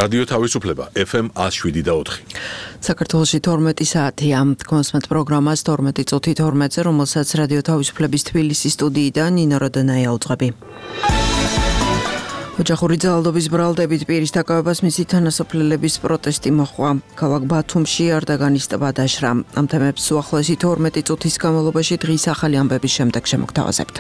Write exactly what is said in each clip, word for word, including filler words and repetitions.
რადიო თავისუფლება ეფ ემ one oh seven და four. საქართველოში თორმეტი საათია. კონსმეთ პროგრამას თორმეტი წუთი თორმეტზე, რომელსაც რადიო თავისუფლების თბილისის სტუდიიდან ნინო როდანაია უძღვები. ოჯახური ძალადობის ბრალდებით პირის დაკავებას მისი თანასოფლელების პროტესტი მოჰყვა. ქალაქ ბათუმში არდაგანის ტბა დაშრა. ამ თემებს უახლოესი თორმეტი წუთის განმავლობაში დღის ახალი ამბების შემდეგ შემოგთავაზებთ.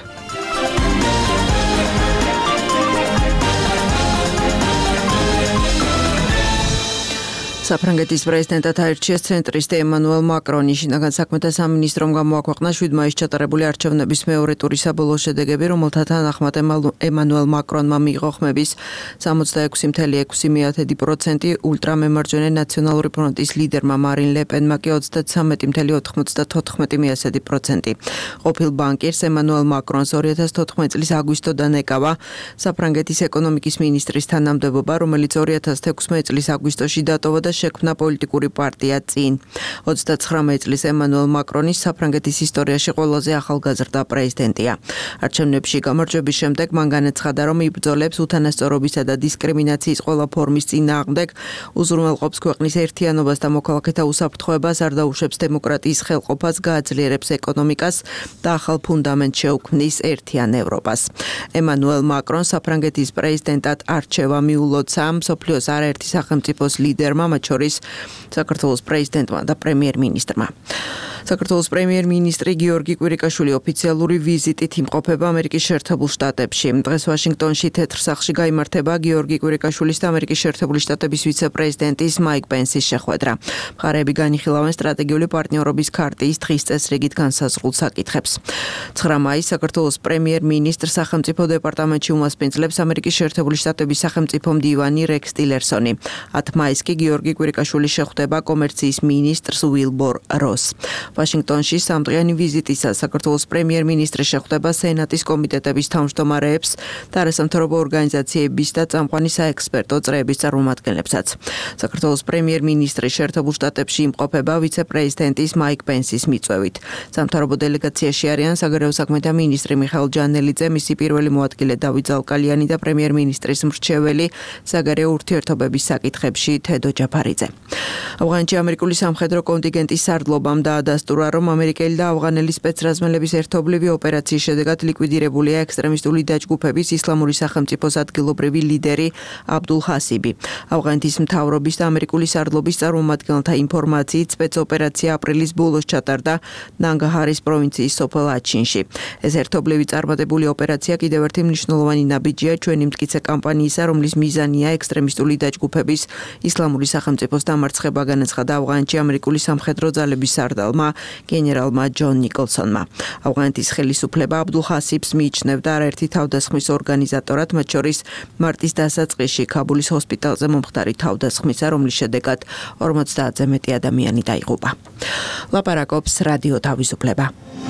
საფრანგეთის პრეზიდენტად აირჩიეს ცენტრისტი ემანუელ მაკრონი. შინაგან საქმეთა სამინისტრომ გამოაქვეყნა შვიდ მაისს ჩატარებული არჩევნების მეორე ტურის საბოლოო შედეგები, რომელთა თანახმად ემანუელ მაკრონმა მიიღო ხმების სამოცდაექვსი целых ექვსი დесятых პროცენტი, ულტრამემარჯვენე ნაციონალური ფრონტის ლიდერმა მარინ ლე პენმა კი ოცდათსამეტი целых ოცდათოთხმეტი დесятых პროცენტი. ყოფილ ბანკირს ემანუელ მაკრონს ორი ათას თოთხმეტი წლის აგვისტოდან ეკავა საფრანგეთის ეკონომიკის მინისტრის თანამდებობა, რომელიც ორი ათას თექვსმეტი წლის აგვისტოში დატოვა და შექმნა პოლიტიკური პარტია წინ. ოცდათხრამეტი წლის ემანუელ მაკრონის საფრანგეთის ისტორიაში ყველაზე ახალგაზრდა პრეზიდენტია. არჩევნებში გამარჯვების შემდეგ მან განაცხადა, რომ იბრძოლებს უთანასწორობისა და დისკრიმინაციის ყველა ფორმის წინააღმდეგ, უზრუნველყოფს ქვეყნის ერთიანობას და მოქალაქეთა უსაფრთხოებას, არ დაუშვებს დემოკრატიის ხელყოფას, გააძლიერებს ეკონომიკას და ახალ ფუნდამენტს შეუქმნის ერთიან ევროპას. ემანუელ მაკრონს საფრანგეთის პრეზიდენტად არჩევა მიულოცა მსოფლიოს არაერთი სახელმწიფოს ლიდერმა, მათ შორის საქართველოს პრეზიდენტმა და პრემიერ-მინისტრმა. საქართველოს პრემიერ-მინისტრი გიორგი კვირიკაშვილი ოფიციალური ვიზიტით იმყოფება ამერიკის შეერთებულ შტატებში. დღეს ვაშინგტონში თეთრ სახლში გაიმართება გიორგი კვირიკაშვილის და ამერიკის შეერთებული შტატების ვიცე-პრეზიდენტის მაიკ პენსის შეხვედრა. მხარეები განიხილავენ სტრატეგიული პარტნიორობის ქარტიის დღის წესრიგით განსაზღვრულ საკითხებს. ცხრა მაისს საქართველოს პრემიერ-მინისტრ სახელმწიფო დეპარტამენტში უმასპინძლებს ამერიკის შეერთებული შტატების სახელმწიფო მდივანი რექს ტილერსონი. ათი მაისს კი გიორგი კვირიკაშვილი შეხვდება კომერციის მინისტრს უილბურ როსს. ვაშინგტონში სამდღიანი ვიზიტისას საქართველოს პრემიერ-მინისტრი შეხვდება სენატის კომიტეტების თავმჯდომარეებს და არასამთავრობო ორგანიზაციების და წამყვანი საექსპერტო წრეების წარმომადგენლებსაც. საქართველოს პრემიერ-მინისტრი შეერთებულ შტატებში იმყოფება ვიცე-პრეზიდენტის მაიკ პენსის მიწვევით. სამთავრობო დელეგაციაში არიან საგარეო საქმეთა მინისტრი მიხაილ ჯანელიძე, მისი პირველი მოადგილე დავით ზალკალიანი და პრემიერ-მინისტრის მრჩეველი საგარეო ურთიერთობების საკითხებში თედო ჯაფარიძე. ავღანეთში ამერიკული სამხედრო კონტინგენტის სარდლობამ დაადასტურა, რომ ამერიკელი და ავღანელი სპეცრაზმელების ერთობლივი ოპერაციის შედეგად ლიკვიდირებულია ექსტრემისტული დაჯგუფების ისლამური სახელმწიფოს ადგილობრივი ლიდერი აბდულ ჰასიბი. ავღანეთის მთავრობის და ამერიკული სარდლობის წარმომადგენელთა ინფორმაციით სპეცოპერაცია აპრილის ბოლოს ჩატარდა ნანგაჰარის პროვინციის სოფელ აჩინში. ეს ერთობლივი წარმატებული ოპერაცია კიდევ ერთი მნიშვნელოვანი ნაბიჯია ჩვენი მტკიცე კამპანიისა, რომლის მიზანია ექსტრემისტული დაჯგუფების ისლამური სახელმწიფოს დამარცხება, განაცხადა ავღანეთში ამერიკული სამხედრო ძალების სარდალმა გენერალმა ჯონ ნიკოლსონმა. ავღანეთის ხელისუფლება აბდულ ჰასიბს მიიჩნევდა არაერთი თავდასხმის ორგანიზატორად, მათ შორის მარტის დასაწყისში ქაბულის ჰოსპიტალზე მომხდარი თავდასხმისა, რომლის შედეგად ორმოცდაათზე მეტი ადამიანი დაიღუპა. ლაპარაკობს რადიო თავისუფლება.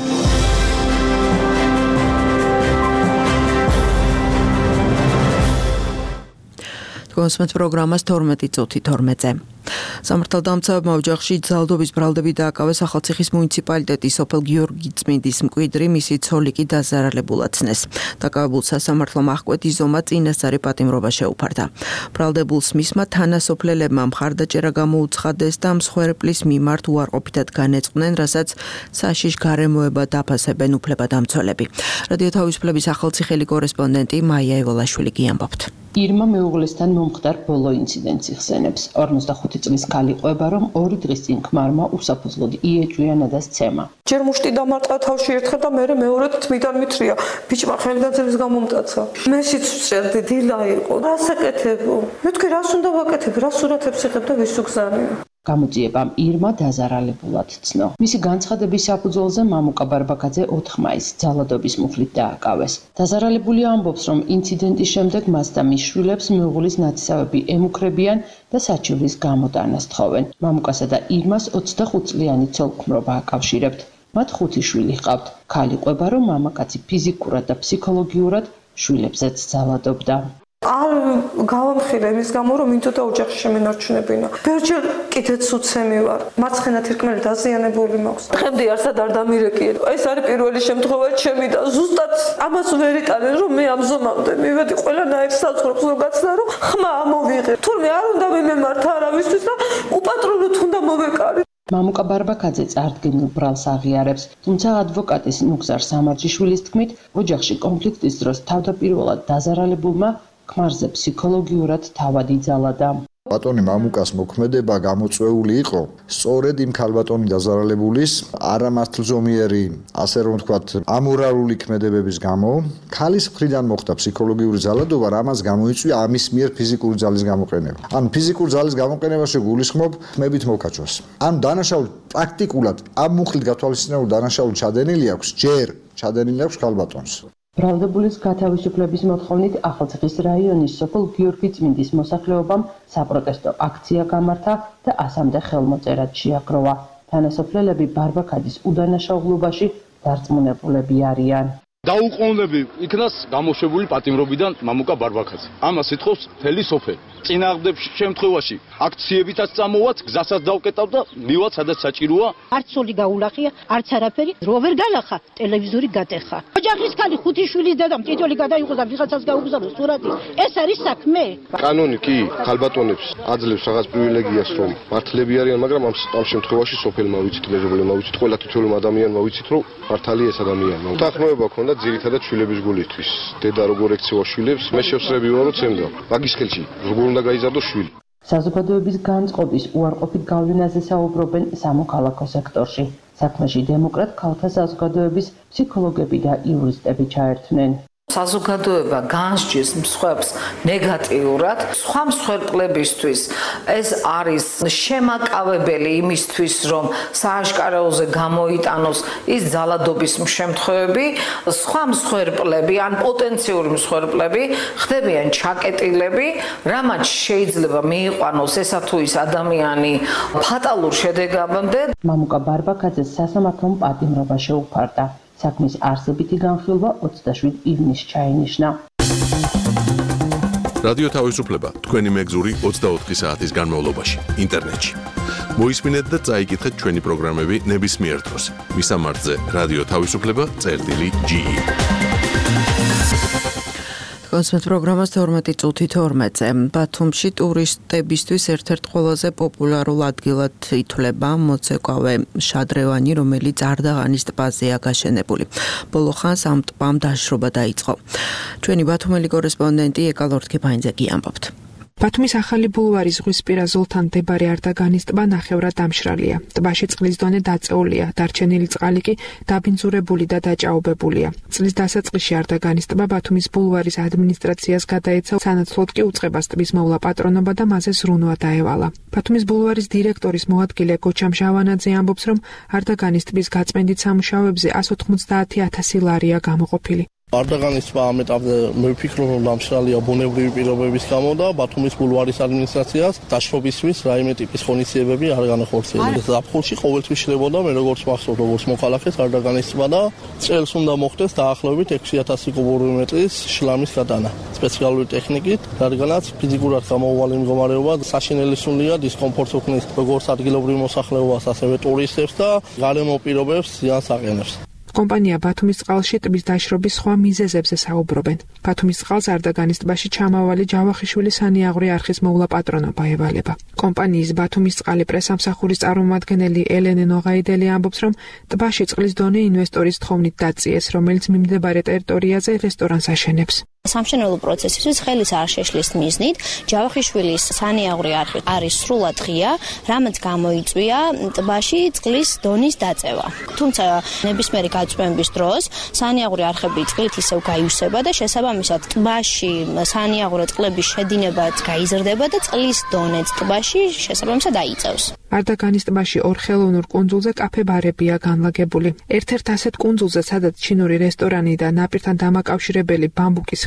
კონსმეთ პროგრამას თორმეტი წუთი თორმეტზე. სამართალდამცავებმა ოჯახში ძალადობის ბრალდები დააკავეს ახალციხის მუნიციპალიტეტის სოფელ გიორგიწმინდის მკვიდრი, მისი ცოლი კი დაზარალებულად ცნეს. დაკავებულ სასამართლომ აღკვეთი ზომა წინასწარი პატიმრობა შეუფარდა. ბრალდებულს მისმა თანასოფლელებმა მხარდაჭერა გამოუცხადეს და მსხვერპლის მიმართ უარყოფითად განეწყდნენ, რასაც საშიშ გარემოება დაფასებენ უფლებადამცველები. რადიო თავისუფლების ახალციხელი კორესპონდენტი მაია ევოლაშვილი გიამბობთ. ირმა მეუღლესთან მომხდარ ბოლო ინციდენტს იხსენებს. ორმოცდახუთი წლის ქალი ყვება, რომ ორი დღის წინ ქმარმა უსაფუძვლოდ იეჭვია ნადას ცემა. ჯერ მუშტი დამარტყა თავში ერთხელ და მერე მეორედ თმიდან მითხრია. ბიჭმა ხელგაძების გამომტაცა. მესიც ვწერდი, დილა იყო. რას ეკეთებო? მეთქი რას უნდა ვაკეთებ, რას სურათებს იღებ და ვის უგზავნიო? გამოძიებამ ირმა დაზარალებულად ცნო. მისი განცხადების საფუძველზე მამუკა ბარბაკაძე ოთხ მაისს ძალადობის მუხლით დააკავეს. დაზარალებული ამბობს, რომ ინციდენტის შემდეგ მას და მის შვილებს მეუღლის ნათესავები ემუქრებიან და საჩივრის გამოტანას თხოვენ. მამუკასა და ირმას ოცდახუთ წლიანი ცოლ-ქმრობა აკავშირებთ. მათ ხუთი შვილი ჰყავთ. ქალი ყვება, რომ მამაკაცი ფიზიკურად და ფსიქოლოგიურად შვილებზეც ძალადობდა. არ გავამხილე იმის გამო, რომ მინდოდა ოჯახში შემენარჩუნებინა. ბევრჯერ კიდეც უცემი ვარ. მარცხენა თირკმელი დაზიანებული მაქვს. დღემდე არსად არ დამირეკიე. ეს არის პირველი შემთხვევა ჩემი და ზუსტად ამას ვერ იტანენ, რომ მე ამზომავდე. მივედი ყველანაირ საზღვრებს რომ გაცდა, რომ ხმა ამოვიღე. თურმე არ უნდა მიმემართა არავისთვის და უპატრონოდ უნდა მოვეკარი. მამუკა ბარბაკაძე წარდგენილ ბრალს აღიარებს, თუმცა ადვოკატის ნუგზარ სამარჯიშვილის თქმით, ოჯახში კონფლიქტის დროს თავდაპირველად დაზარალებულმა ქმარზე ფსიქოლოგიურად თავად იძალადა. ბატონი მამუკას მოქმედება გამოწვეული იყო სწორედ იმ ქალბატონი დაზარალებულის არამართლზომიერი, ასე რომ ვთქვათ, ამორალური ქმედებების გამო, ქალის მხრიდან მოხდა ფსიქოლოგიური ძალადობა, რამაც გამოიწვია ამის მიერ ფიზიკური ძალის გამოყენება. ანუ ფიზიკური ძალის გამოყენებაში გულისხმობ ხმებით მოკაჭვას. ანუ დანაშაული პრაქტიკულად ამ მუხლით გათვალისწინებულ დანაშაული ჩადენილი აქვს, ჯერ ჩადენილი აქვს ქალბატონს. ბრალდებულის გათავისუფლების მოთხოვნით ახალციხის რაიონის სოფელ გიორგიწმინდის მოსახლეობამ საპროტესტო აქცია გამართა და ასამდე ხელმოწერად შეაგროვა. თანასოფლელები ბარბაკაძის უდანაშაულობაში დარწმუნებულები არიან. დაუყოვნები იქნას გამოშვებული პატიმრობიდან მამუკა ბარბაკაძე. ამას ითხოვს მთელი სოფელი. წინააღმდეგ შემთხვევაში აქციებითაც წამოვაც, გზასაც დავკეტავ და მივად სადაც საჭიროა. არც სული გაულახია, არც არაფერი, რო ვერ გალახა, ტელევიზორი გატეხა. ოჯახის ქალი ხუთი შვილის დედამ ტიტული გადაიღო და ვიღაცას გაუგზავნო სურათი. ეს არის საქმე. კანონი კი ქალბატონებს აძლევს რაღაც პრივილეგიას, რომ მართლები არიან, მაგრამ ამ ამ შემთხვევაში სოფელმა ვიცით, მეზობლებმა ვიცით, ყველა თითოეულმა ადამიანმა ვიცით, რომ მართალი ეს ადამიანია. უთანხმოება ქონდა ძირითადად შვილების გულისთვის. დედა როგორ ექცევა შვილებს, მე შევსრები ვარო ცემდა. მაგის ხელში როგორ უნდა გაიზარდოს შვილი. საზოგადოების განწყობის უარყოფით გავლენაზე საუბრობენ სამოქალაქო სექტორში. საქმეში დემოკრატ ქალთა საზოგადოების ფსიქოლოგები და იურისტები ჩაერთვნენ. საზოგადოება განსჯის მსხვერპლს ნეგატიურად, სხვა მსხვერპლებისთვის ეს არის შემაკავებელი იმისთვის, რომ სააშკარაოზე გამოიტანოს ის ძალადობის შემთხვევები, სხვა მსხვერპლები ან პოტენციური მსხვერპლები ხდებიან ჩაკეტილები, რამაც შეიძლება მიიყვანოს ესა თუ ის ადამიანი ფატალურ შედეგამდე. მამუკა ბარბაკაძეს სასამართლომ პატიმრობა შეუფარდა. საქმის არსებითი განხილვა ოცდაშვიდ ივნისს ჩაინიშნა. რადიო თავისუფლება თქვენი მეგზური ოცდაოთხი საათის განმავლობაში ინტერნეტში. მოისმინეთ და წაიკითხეთ ჩვენი პროგრამები ნებისმიერ დროს. მისამართზე რადიო თავისუფლება წერტილი ჯი ი. კონსმეთ პროგრამას თორმეტი წუთი თორმეტზე. ბათუმში ტურისტებისთვის ერთ-ერთ ყველაზე პოპულარულ ადგილად ითვლება მოცეკვავე შადრევანი, რომელიც არდაღანის ტბაზეა გაშენებული. ბოლო ხანს ამ ტბამ დაშრობა დაიწყო. ჩვენი ბათუმელი კორესპონდენტი ეკალორთქიფაინძე კი ამბობთ. ბათუმის ახალი ბულვარის ზღვისპირა ზოლთან მდებარე არდაგანის ტბა ნახევრად დამშრალია. ტბაში წყლის დონე დაწეულია, დარჩენილი წყალი კი დაბინძურებული და დაჭაობებულია. წლის დასაწყისში არდაგანის ტბა ბათუმის ბულვარის ადმინისტრაციას გადაეცა, სანაცვლოდ კი უწყებას ტბის მოვლა პატრონობა და მასზე ზრუნვა დაევალა. ბათუმის ბულვარის დირექტორის მოადგილე გოჩა მჟავანაძე ამბობს, რომ არდაგანის ტბის გაწმენდით სამუშაოებზე εκατს ოცდაათი ათასი ლარია გამოყოფილი. არდაგანის ტბა ამ ეტაპზე მე ვფიქრობ, რომ დამშრალია ბუნებრივი პირობების გამო და ბათუმის ბულვარის ადმინისტრაციას დაშრობისთვის რაიმე ტიპის ღონისძიებები არ განახორციელა. ზაფხულში ყოველთვის შრებოდა, მე როგორც მახსოვს, როგორც მოქალაქეს არდაგანის ტბა და წელს უნდა მოხდეს დაახლოებით ექვსი ათასი კუბური მეტრის შლამის გადანა სპეციალური ტექნიკით, რადგანაც ფიზიკურად გამოუვალი მდგომარეობა საშინელი სულია დისკომფორტს უქმნის როგორც ადგილობრივ მოსახლეობას, ასევე ტურისტებს და გარემო პირობებს ზიანს აყენებს. კომპანია ბათუმის წყალში ტბის დაშრობის სხვა მიზეზებზე საუბრობენ. ბათუმის წყალს არდაგანის ტბაში ჩამავალი ჯავახიშვილი სანიაღვრე არხის მოვლა პატრონობა ევალება. კომპანიის ბათუმის წყალი პრესამსახურის წარმომადგენელი ელენე ნოღაიდელი ამბობს, რომ ტბაში წყლის დონე ინვესტორის თხოვნით დაწიეს, რომელიც მიმდებარე ტერიტორიაზე რესტორანს აშენებს. სამშენებლო პროცესისთვის ხელის არ შეშლის მიზნით ჯავახიშვილის სანიაღვრე არხი არის სრულად ღია, რამაც გამოიწვია ტბაში წყლის დონის დაწევა. თუმცა ნებისმიერი გაწვევების დროს სანიაღვრე არხები წყლით ისევ გაივსება და შესაბამისად ტბაში სანიაღვრე წყლების შედინებაც გაიზრდება და წყლის დონეც ტბაში შესაბამისად დაიწევს. არდაგანის ტბაში ორ ხელოვნურ კუნძულზე კაფე-ბარებია განლაგებული. ერთ-ერთ ასეთ კუნძულზე, სადაც ჩინური რესტორანი და ნაპირთან დამაკავშირებელი ბამბუკის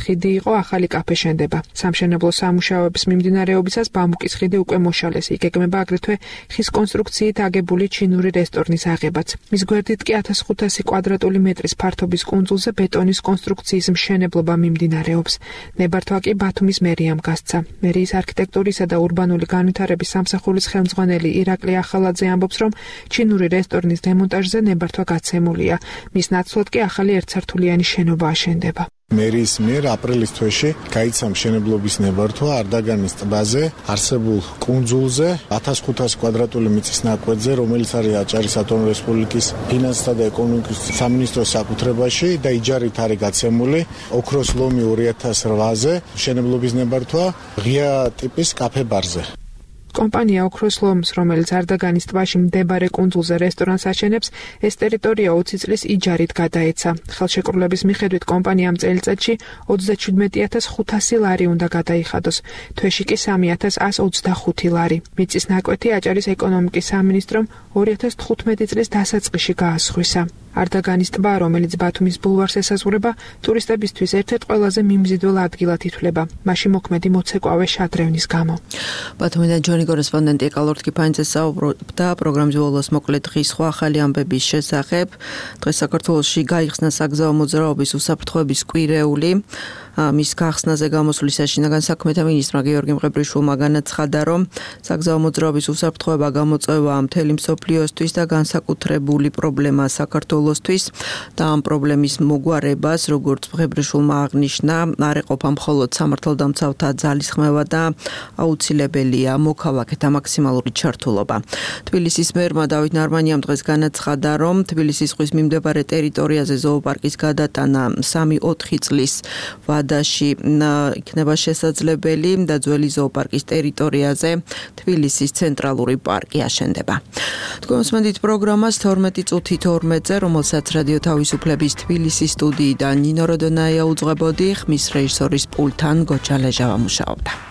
ხიდი იყო, ახალი კაფე შენდება. სამშენებლო სამუშაოების მიმდინარეობისას ბამბუკის ხიდი უკვე მოშალეს. იგეგმება აგრეთვე ხის კონსტრუქციით აგებული ჩინური რესტორნის აღებაც. მის გვერდით კი ათას ხუთასი კვადრატული მეტრის ფართობის კუნძულზე ბეტონის კონსტრუქციის მშენებლობა მიმდინარეობს. ნებართვა კი ბათუმის მერიამ გასცა. მერიის არქიტექტურისა და ურბანული განვითარების სამსახურის ხელმძღვანელი ირაკლი ახალაძე ამბობს, რომ ჩინური რესტორნის დემონტაჟზე ნებართვა გაცემულია. მის ნაცვლად კი ახალი ერთსართულიანი შენობა აშენდება. მერიის მიერ აპრილის თვეში გაიცა მშენებლობის ნებართვა არდაგანის ტბაზე არსებულ კუნძულზე ათას ხუთასი კვადრატული მიწის ნაკვეთზე, რომელიც არის აჭარის ავტონომიური რესპუბლიკის ფინანსთა და ეკონომიკის სამინისტროს საკუთრებაში და იჯარით არის გაცემული ოქროს ლომი ორი ათას რვაზე მშენებლობის ნებართვა ღია ტიპის კაფე ბარზე. კომპანია ოქროს ლომს, რომელიც არდაგანის ტბაში მდებარე კუნძულზე რესტორანს აშენებს, ეს ტერიტორია ოცი წლის იჯარით გადაეცა. ხელშეკრულების მიხედვით კომპანიამ წელიწადში ოცდაჩვიდმეტი ათას ხუთასი ლარი უნდა გადაიხადოს, თვეში კი სამი ათას ასი ოცდახუთი ლარი. მიწის ნაკვეთი აჭარის ეკონომიკის სამინისტრომ ორი ათას თხუთმეტი წლის დასაწყისში გაასხვისა. არდაგანის ტბა, რომელიც ბათუმის ბულვარს ესაზღვრება, ტურისტებისთვის ერთ-ერთ ყველაზე მიმზიდველ ადგილად ითვლება. მასში მოქმედი მოცეკვავე შადრევნის გამო. ბათუმიდან ჯონი კორესპონდენტი ეკალორდ კიფანიძე საუბრობდა პროგრამის ბოლოს მოკლედ დღის სხვა ახალი ამბების შესახებ. დღეს საქართველოში გაიხსნა საგზაო მოძრაობის უსაფრთხოების კვირეული. მის გახსნაზე გამოსვლის საშინაგან საქმეთა მინისტრმა გიორგი მღებრიშვილმა განაცხადა, რომ საგზაო მოძრაობის უსაფრთხოება გამოწვევა მთელი მსოფლიოსთვის და განსაკუთრებული პრობლემა საქართველოსთვის და ამ პრობლემის მოგვარებას, როგორც მღებრიშვილმა აღნიშნა, არ ეყოფა მხოლოდ სამართალდამცავთა ძალისხმევა და აუცილებელია მოქალაქეთა მაქსიმალური ჩართულობა. თბილისის მერმა დავით ნარმანიამ დღეს განაცხადა, რომ თბილისის ზღვის მიმდებარე ტერიტორიაზე ზოოპარკის გადატანა სამი ოთხი წლის ვადაში იქნება შესაძლებელი და ძველი ზოოპარკის ტერიტორიაზე თბილისის ცენტრალური პარკი აშენდება. თქვენ მოსმენთ პროგრამას თორმეტი წუთი თორმეტზე, რომელსაც რადიო თავისუფლების თბილისის სტუდიიდან ნინო როდონაია უძღვებოდი, ხმის რეჟისორის პულტთან გოჩა ლეჟავა მუშაობდა.